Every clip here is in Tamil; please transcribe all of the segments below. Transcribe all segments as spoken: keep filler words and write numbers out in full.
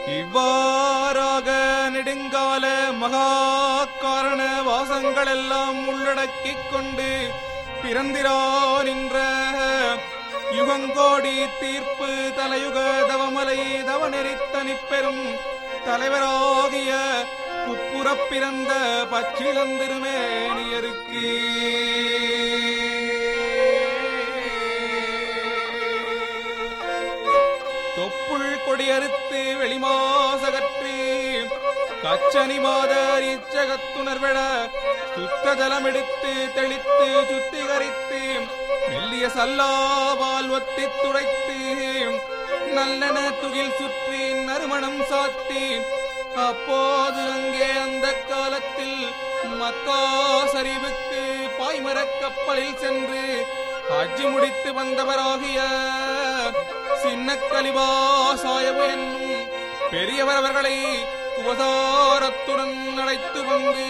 இவ்வாறாக நெடுங்கால மகா காரண வாசங்களெல்லாம் உள்ளடக்கிக் கொண்டு பிறந்திரான் என்ற யுகங்கோடி தீர்ப்பு தலையுக தவமலை தவநெறித்தனி பெறும் தலைவராகிய குப்புறப் பிறந்த பச்சிலந்திருமேனியருக்கு தொப்புள் கொடியறுத்து வெளிமாசகற்றி கச்சனி மாதர் இச்சகத்துணர்வெட சுத்த ஜலமெடுத்து தெளித்து சுத்திகரித்து மெல்லிய சல்லாவால் ஒத்தி துடைத்து நல்லென துகில் சுற்றி நறுமணம் சாத்தி அப்போது அங்கே அந்த காலத்தில் மக்கா சரிவுக்கு பாய்மரக் கப்பலில் சென்று ஹஜ் முடித்து வந்தவராகிய சின்ன கலிபா சாயபு என்னும் பெரியவர் அவர்களை உபசாரத்துடன் அழைத்து வந்து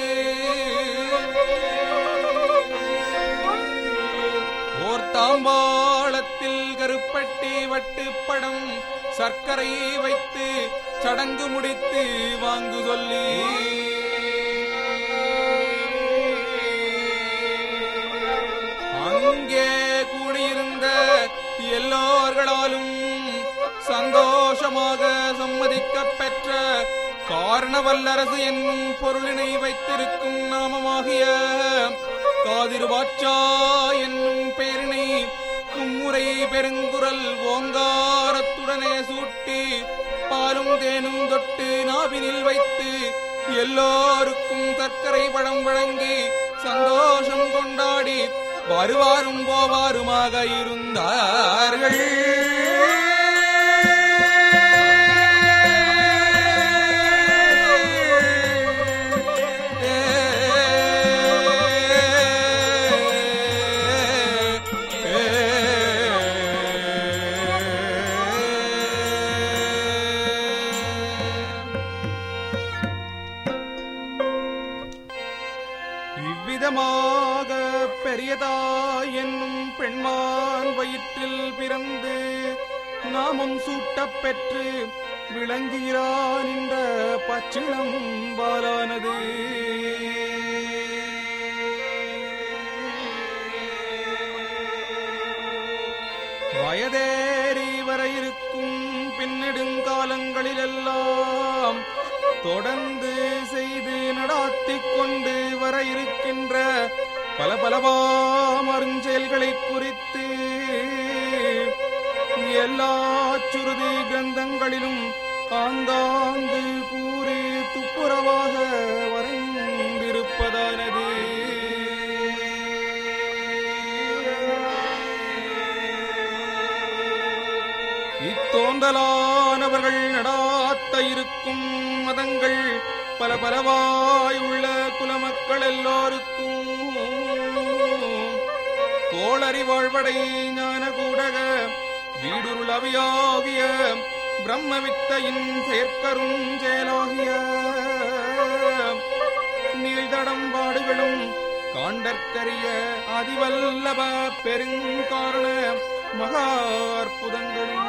ஓர் தாம்பாளத்தில் கருப்பட்டி வட்டுப்படம் சர்க்கரை வைத்து சடங்கு முடித்து வாங்கு சொல்லி அங்கே கூடியிருந்த எல்லோர்களாலும் சந்தோஷமாக சம்மதிக்கப் பெற்ற காரணவல்லரசு என்னும் பொருளினை வைத்திருக்கும் நாமமாகிய காதிருவாச்சா என்னும் பெயரினை மும்முறை பெருங்குரல் ஓங்காரத்துடனே சூட்டி பாலும் தேனும் தொட்டு நாவினில் வைத்து எல்லோருக்கும் சர்க்கரை பழம் வழங்கி சந்தோஷம் கொண்டாடி வருவாரும் போவாருமாக இருந்தார்கள். இவ்விதமாக பெரியதாய் என்னும் பெண்மான் வயிற்றில் பிறந்து நாமம் சூட்டப் பெற்று விளங்குகிறான் என்ற பச்சிளம் பாலானது வயதேறி வர இருக்கும் பின்னெடுங்காலங்களிலெல்லாம் தொடர்ந்து செய்து நடாத்திக் கொண்டு வர இருக்கின்ற பல பலவாம் அருஞ்செயல்களை குறித்து எல்லா சுருதி கிரந்தங்களிலும் ஆங்காங்கு கூறி துப்புரவாக வரைந்திருப்பதானது. இத்தோன்றலானவர்கள் நடாத்த இருக்கும் மதங்கள் பல பலவாய் உள்ள குலமக்கள் எல்லோருக்கும் கோளறி வாழ்வடை ஞான கூடக வீடுருளவியாகிய பிரம்மவித்தையின் செயற்கரும் செயலாகிய நீள்தடம்பாடுகளும் காண்டற்கரிய அதிவல்லப பெருங்காரண மகா அற்புதங்களும்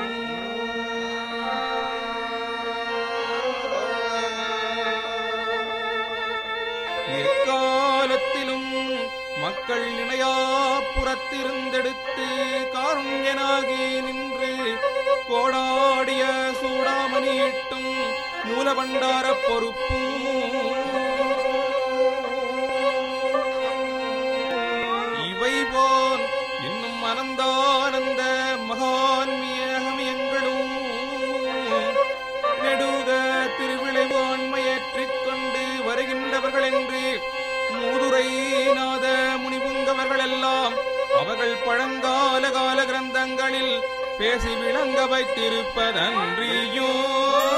எக்காலத்திலும் மக்கள் இணையா புறத்திருந்தெடுத்து காருண்யனாகி நின்று கோடாடிய சூடாமணியிட்டும் மூலபண்டார பொறுப்பும் இவை போல் இன்னும் அனந்தானந்த மகான்மியகமியங்களும் நெடுக திருவிளைவாண்மையேற்றிக் கொண்டு வருகின்றவர்கள் என்று மூதுரை நாத முனிபுங்கவர்கள் எல்லாம் அவர்கள் பழங்கால கால கிரந்தங்களில் பேசி விளங்க வைத்திருப்பதன்றியோ